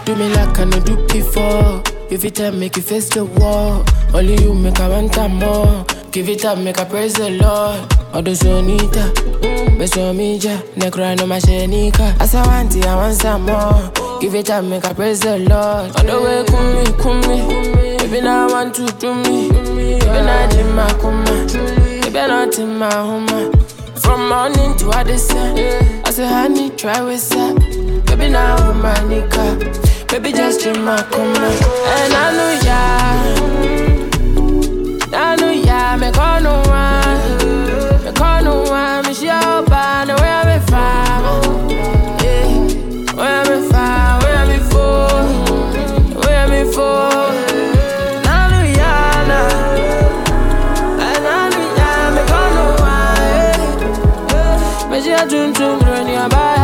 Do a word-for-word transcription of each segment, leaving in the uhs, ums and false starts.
Do me like I no do before. If it time, make you face the wall. Only you make I want time more. Give it up, make I praise the Lord. Odo sonita, beso mija, necro no machenika. As I want it, I want some more. Give it up, make I praise the Lord. Odo way kumi, kumi. Maybe now want to do me. Maybe not in my coma. Maybe not in my home. From morning to other sun, I say honey, try with that. Baby now I'm my nigga. Baby just in my coma. And I know ya, I know ya. Me call no one, me call no one. Me she up and where I'm from, yeah. Where I'm from, where I'm for, where I'm for. I know ya now, and I know ya. Me call no one, me she a tune tune run your body.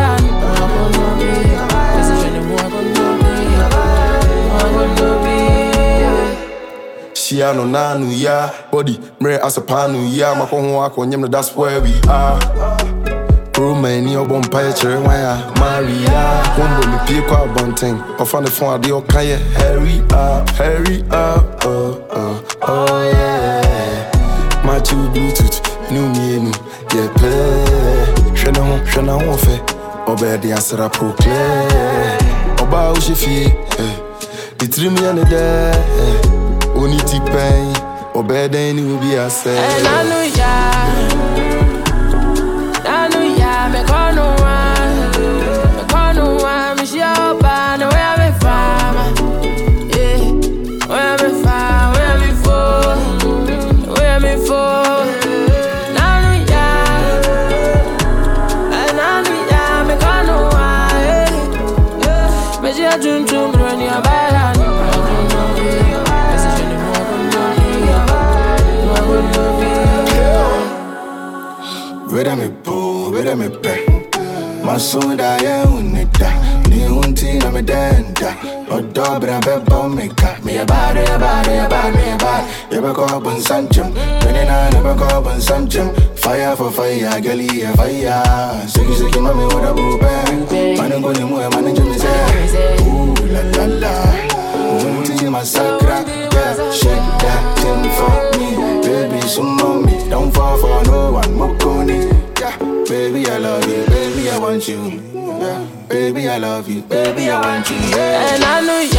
Shiano nanu ya body mre asapanu ya makoho akonyem no that's where we are. Romani obon paye chere waya Maria Wombo mi pie kwa bonten Ofa ne fon ade okaye hurry up hurry up oh oh oh yeah Machu bluetooth nu mienu yeah play Shena ho shena ho fe obedi asra proclaim Oba o shefi eh Ditrimi ane de Oni ti pain, obeden ni ubi ase. And I know ya, I know ya. Me call no one, me call no one. Me she up and where I'm from, yeah. Where I'm from, where I'm for, where I'm for. And I know ya, and I know ya. Me call no one, yeah. Me she a tune tune run your body. Where me boo, where me pay. My son that ya unita. Ni unti na me denda. No dobra be bomika. Me a bad, a bad, a bad, me a bad. You be call bun sanchum. When I never call bun sanchum. Fire for fire, gali a fire. Siki siki mami with a boo bang. Man and gonna move, man and Jimmy say. Ooh la la la. Unti massacra. Yeah, shake that thing for me. Baby, some mommy. Don't fall for no one, Mokoni. Yeah, baby, I love you, baby, I want you. Yeah, baby, I love you, baby, I want you. Yeah. And I know